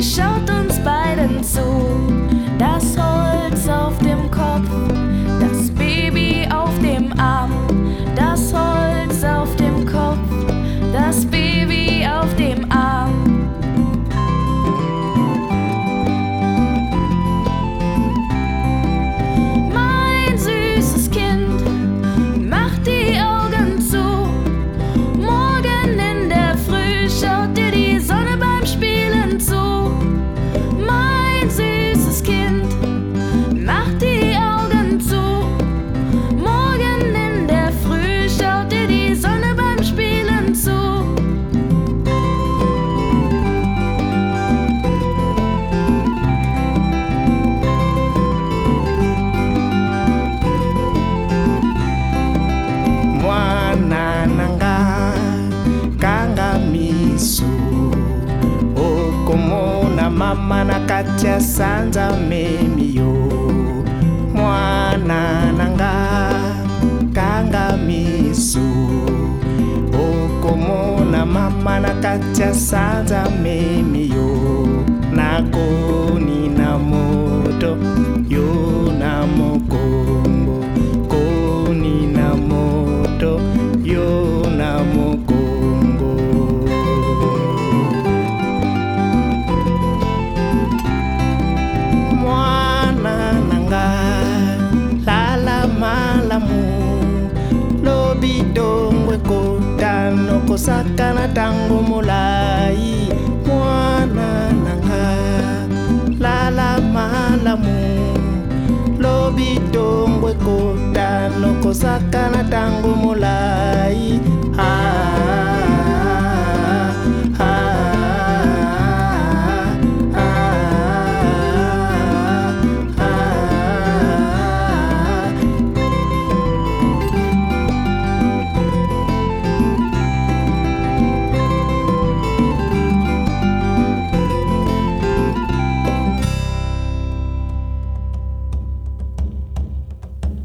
Baby schaut uns beiden zu. Das Holz auf dem Kopf, das Baby auf dem Arm. Das Holz auf dem Kopf, das Baby auf dem Arm. Mein süßes Kind, mach die Augen zu. Morgen in der Früh schaut dir die Sonne beim Spielen zu. Mein süßes Kind, mach die Augen zu. Morgen in der Früh schaut dir die Sonne beim Spielen zu. Mwana nanga kangamiso okomona mama na kati ya sanza memiyo. Mwana nanga kangamiso okomona mama na kati ya sanza memiyo. Nakoni na moto yo na mokongo, koni na moto yo na mokongo. Mwana nanga lala malamu, lobi dongwe kotano kosakana tango molai. Mwana nanga lala malamu, lobi dongwe kotano kosakana tango molai.